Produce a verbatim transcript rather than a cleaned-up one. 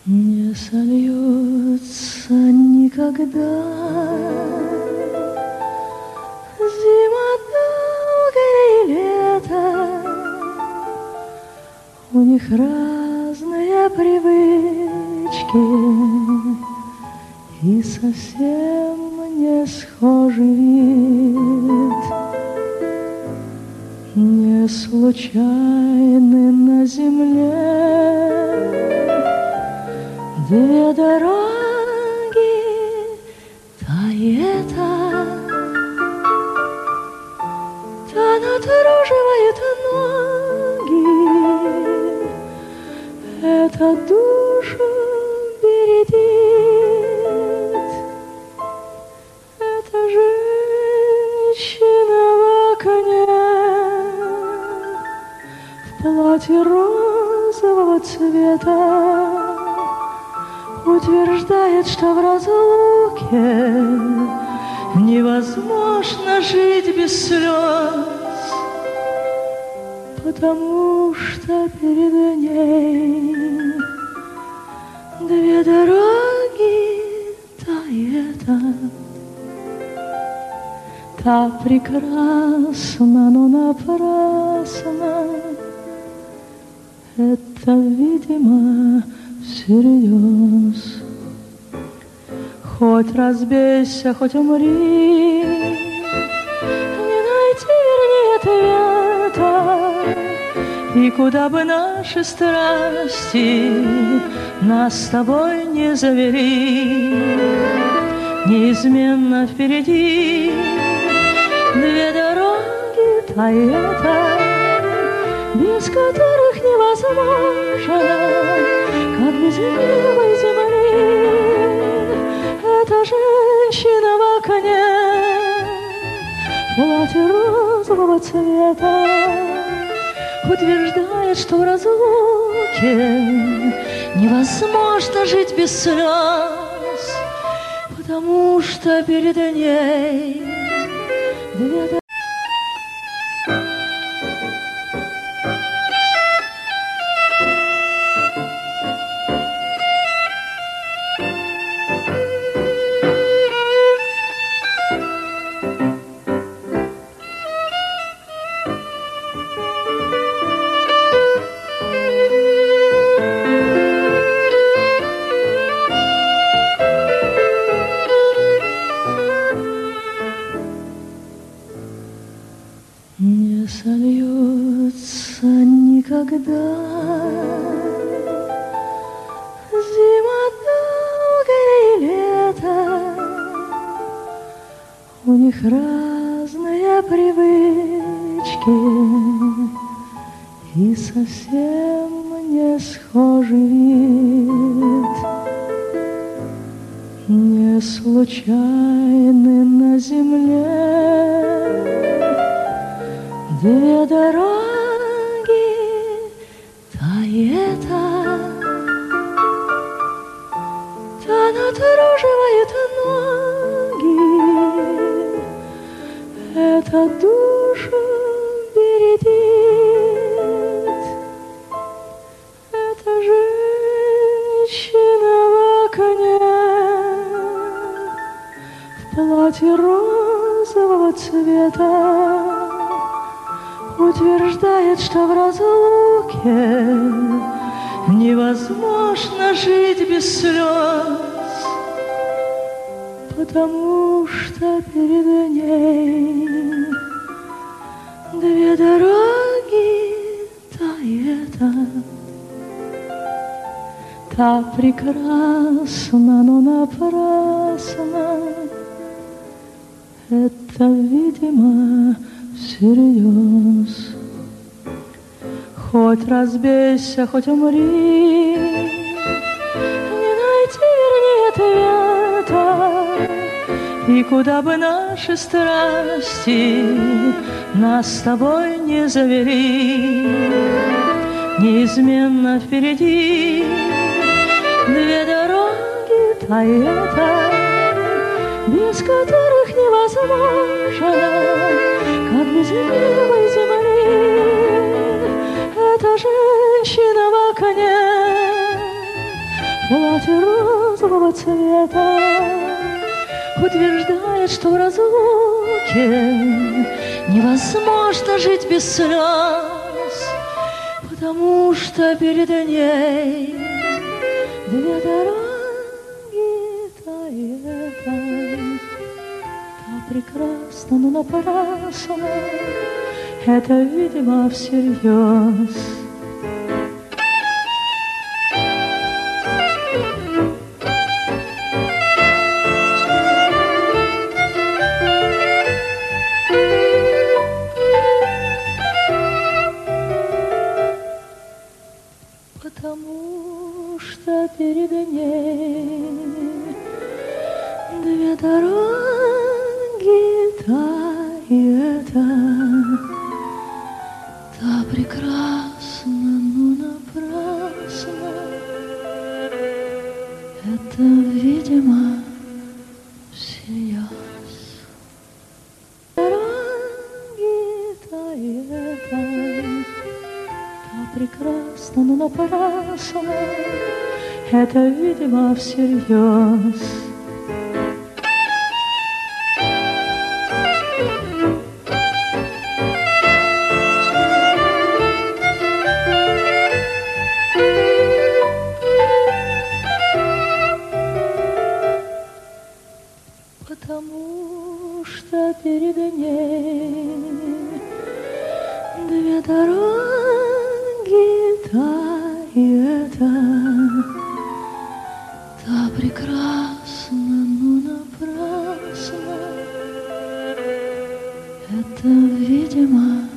Не сольются никогда зима долгое и лето. У них разные привычки и совсем не схожий вид. Не случайны на земле две дороги, та и эта. Та натруживает ноги, эта душу бередит. Это женщина в окне в платье розового цвета утверждает, что в разлуке невозможно жить без слез, потому что перед ней две дороги, та и эта. Та прекрасна, но напрасно. Это, видимо, всерьез. Хоть разбейся, хоть умри, не найти вернее ответа. И куда бы наши страсти нас с тобой не завели, неизменно впереди две дороги, та и эта, без которых невозможно, как без неба и земли. Эта женщина в окне в платье розового цвета утверждает, что в разлуке невозможно жить без слез, потому что перед ней две дороги. Не сольются никогда зима долгое и лето. У них разные привычки и совсем не схожий вид. Не случайны на земле две дороги, та и эта. Та натруживает ноги, эта душу бередит. Это женщина в окне в платье розового цвета утверждает, что в разлуке невозможно жить без слез, потому что перед ней две дороги, та и эта. Та прекрасна, но напрасно. Это, видимо, всерьез. Хоть разбейся, хоть умри, не найти вернее ответа. И куда бы наши страсти нас с тобой не завели, неизменно впереди две дороги, та и эта, без которых невозможно, как без неба и земли. Эта женщина в окне в платье розового цвета утверждает, что в разлуке невозможно жить без слез, потому что перед ней две дороги, та и эта. Та прекрасна, но напрасно, это, видимо, всерьез. Потому что перед ней две дороги, та и эта. Та прекрасна, но напрасно, это, видимо, всерьез. Дороги, та и эта. Прекрасно, но напрасно, это, видимо, всерьез. Потому что перед ней две дороги, та и эта. Та прекрасна, но напрасно, это, видимо,